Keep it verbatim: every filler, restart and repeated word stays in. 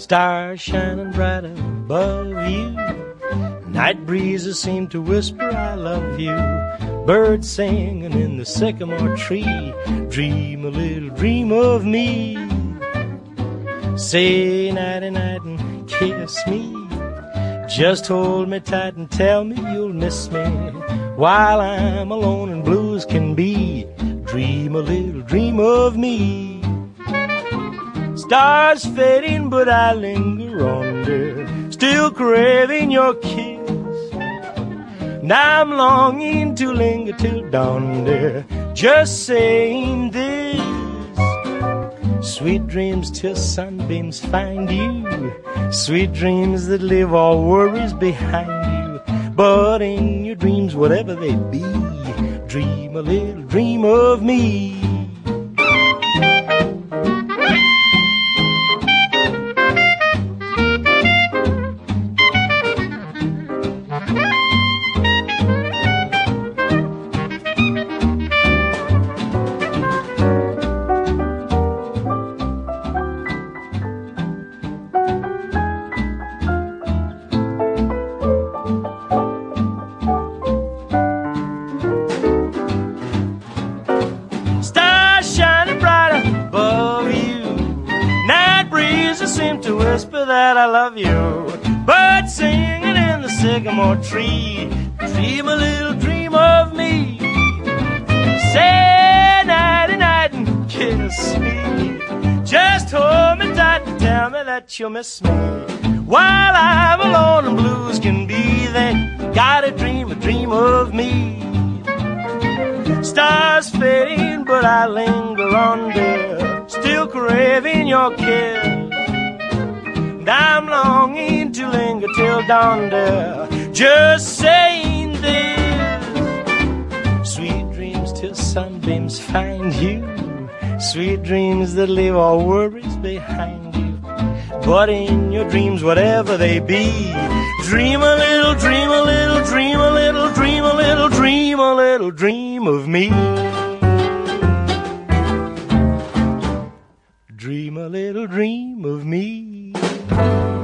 Stars shining bright above you. Night breezes seem to whisper I love you. Birds singing in the sycamore tree. Dream a little dream of me. Say nighty night and kiss me. Just hold me tight and tell me you'll miss me while I'm alone and blue as can be. Dream a little dream of me. Stars fading but I linger on, dear, still craving your kiss. Now I'm longing to linger till dawn, dear, just saying this. Sweet dreams till sunbeams find you. Sweet dreams that leave all worries behind you. But in your dreams, whatever they be, dream a little dream of me. Seem to whisper that I love you. Birds singing in the sycamore tree. Dream a little dream of me. Say nighty night and kiss me. Just hold me tight and tell me that you'll miss me while I'm alone and blue as can be. Then gotta dream a dream of me. Stars fading but I linger on, dear, still craving your kiss. I'm longing to linger till dawn, dear, just saying this. Sweet dreams till sunbeams find you. Sweet dreams that leave all worries behind you. But in your dreams, whatever they be, dream a little, dream a little, dream a little, dream a little, dream a little, dream of me. Dream a little dream of me.